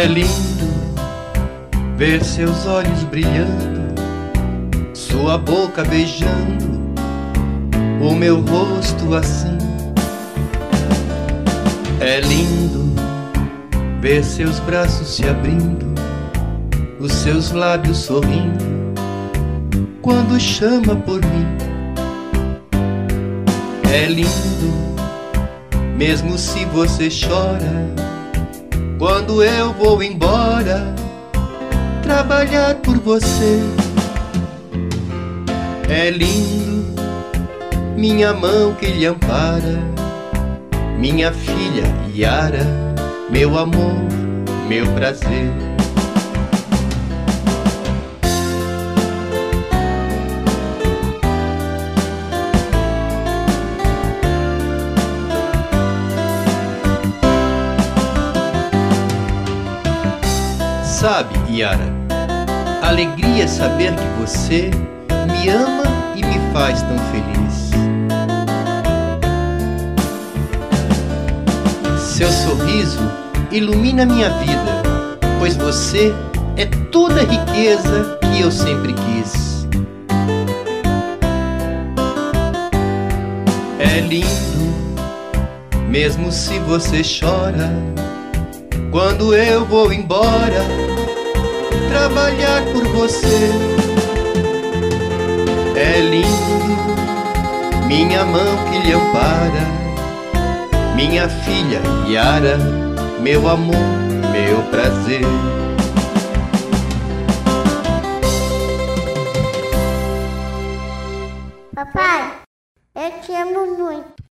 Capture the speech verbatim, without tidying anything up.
É lindo ver seus olhos brilhando, sua boca beijando o meu rosto assim. É lindo ver seus braços se abrindo, os seus lábios sorrindo quando chama por mim. É lindo, mesmo se você chora, quando eu vou embora trabalhar por você. É lindo minha mão que lhe ampara, minha filha Yara, meu amor, meu prazer. Sabe, Yara, alegria é saber que você me ama e me faz tão feliz. Seu sorriso ilumina minha vida, pois você é toda a riqueza que eu sempre quis. É lindo, mesmo se você chora, quando eu vou embora trabalhar por você. É lindo minha mão que lhe ampara, minha filha Yara, meu amor, meu prazer. Papai, eu te amo muito.